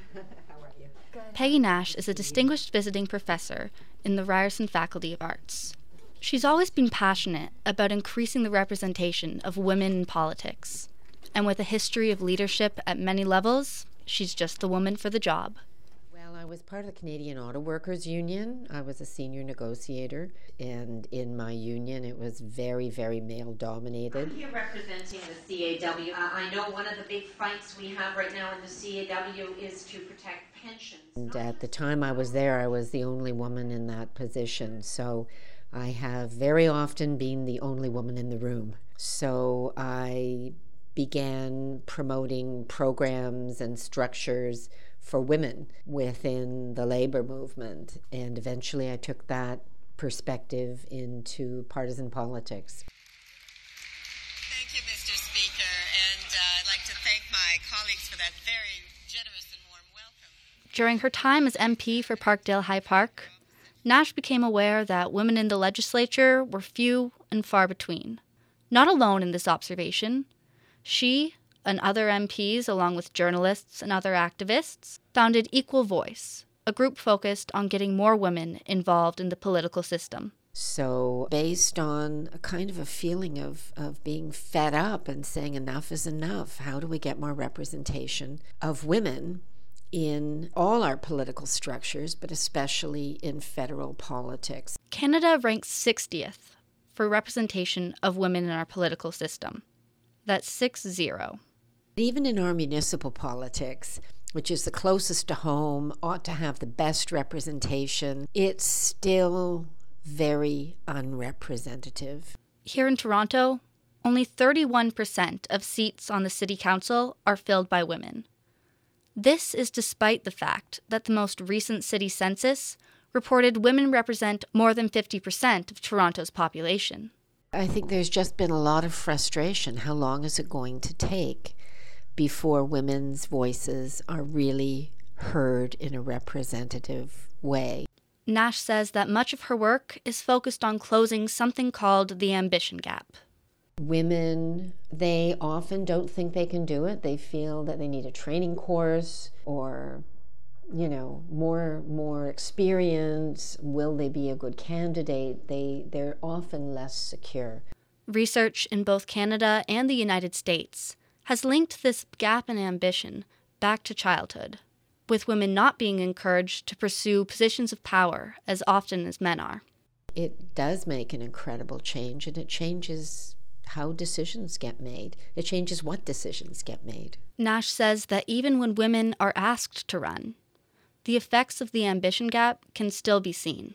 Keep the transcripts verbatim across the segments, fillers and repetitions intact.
How are you? Good. Peggy Nash is a distinguished visiting professor in the Ryerson Faculty of Arts. She's always been passionate about increasing the representation of women in politics. And with a history of leadership at many levels, she's just the woman for the job. Well, I was part of the Canadian Auto Workers Union. I was a senior negotiator, and in my union it was very, very male-dominated. I'm here representing the C A W. Uh, I know one of the big fights we have right now in the C A W is to protect pensions. And at the time I was there, I was the only woman in that position, so I have very often been the only woman in the room. So I began promoting programs and structures for women within the labor movement, and eventually I took that perspective into partisan politics. Thank you, Mister Speaker, and uh, I'd like to thank my colleagues for that very generous and warm welcome. During her time as M P for Parkdale High Park, Nash became aware that women in the legislature were few and far between. Not alone in this observation, she and other M Ps, along with journalists and other activists, founded Equal Voice, a group focused on getting more women involved in the political system. So based on a kind of a feeling of, of being fed up and saying enough is enough, how do we get more representation of women in all our political structures, but especially in federal politics? Canada ranks sixtieth for representation of women in our political system. That's six zero. Even in our municipal politics, which is the closest to home, ought to have the best representation, it's still very unrepresentative. Here in Toronto, only thirty-one percent of seats on the City Council are filled by women. This is despite the fact that the most recent city census reported women represent more than fifty percent of Toronto's population. I think there's just been a lot of frustration. How long is it going to take before women's voices are really heard in a representative way? Nash says that much of her work is focused on closing something called the ambition gap. Women, they often don't think they can do it. They feel that they need a training course or, you know, more more experience. Will they be a good candidate? They, they're often less secure. Research in both Canada and the United States has linked this gap in ambition back to childhood, with women not being encouraged to pursue positions of power as often as men are. It does make an incredible change, and it changes how decisions get made. It changes what decisions get made. Nash says that even when women are asked to run, the effects of the ambition gap can still be seen.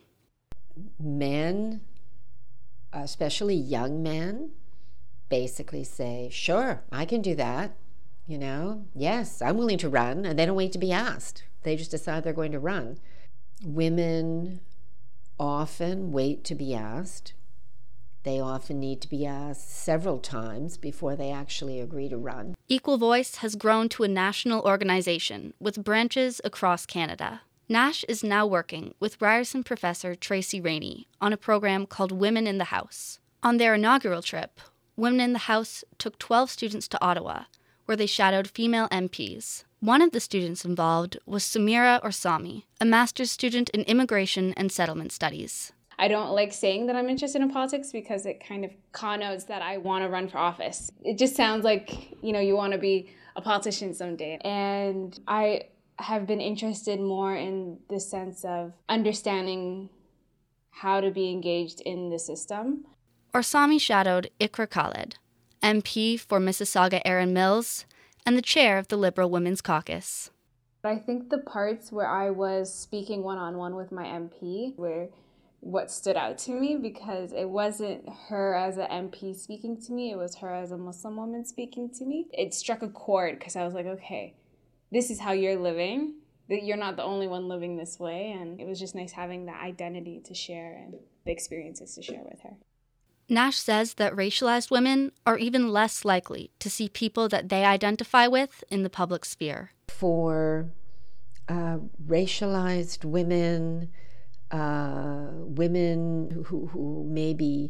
Men, especially young men, basically say, sure, I can do that. You know, yes, I'm willing to run, and they don't wait to be asked. They just decide they're going to run. Women often wait to be asked. They often need to be asked several times before they actually agree to run. Equal Voice has grown to a national organization with branches across Canada. Nash is now working with Ryerson professor Tracy Rainey on a program called Women in the House. On their inaugural trip, Women in the House took twelve students to Ottawa, where they shadowed female M Ps. One of the students involved was Samira Orsami, a master's student in immigration and settlement studies. I don't like saying that I'm interested in politics because it kind of connotes that I want to run for office. It just sounds like, you know, you want to be a politician someday. And I have been interested more in the sense of understanding how to be engaged in the system. Orsami shadowed Ikra Khaled, M P for Mississauga Erin Mills, and the chair of the Liberal Women's Caucus. I think the parts where I was speaking one-on-one with my M P were what stood out to me, because it wasn't her as an M P speaking to me, it was her as a Muslim woman speaking to me. It struck a chord because I was like, okay, this is how you're living, that you're not the only one living this way, and it was just nice having that identity to share and the experiences to share with her. Nash says that racialized women are even less likely to see people that they identify with in the public sphere. For uh, racialized women, uh, women who, who maybe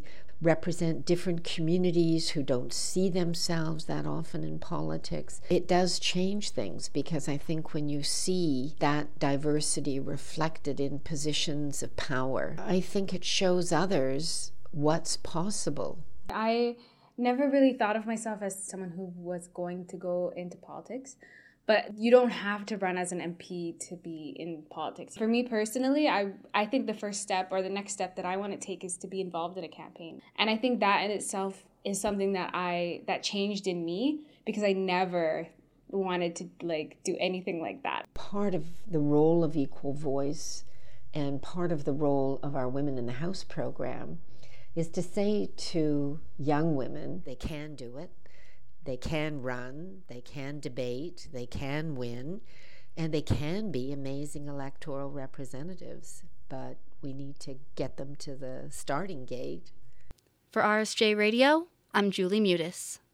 represent different communities who don't see themselves that often in politics. It does change things, because I think when you see that diversity reflected in positions of power, I think it shows others what's possible. I never really thought of myself as someone who was going to go into politics. But you don't have to run as an M P to be in politics. For me personally, I, I think the first step or the next step that I want to take is to be involved in a campaign. And I think that in itself is something that I that changed in me, because I never wanted to like do anything like that. Part of the role of Equal Voice and part of the role of our Women in the House program is to say to young women, they can do it. They can run, they can debate, they can win, and they can be amazing electoral representatives, but we need to get them to the starting gate. For R S J Radio, I'm Julie Mutis.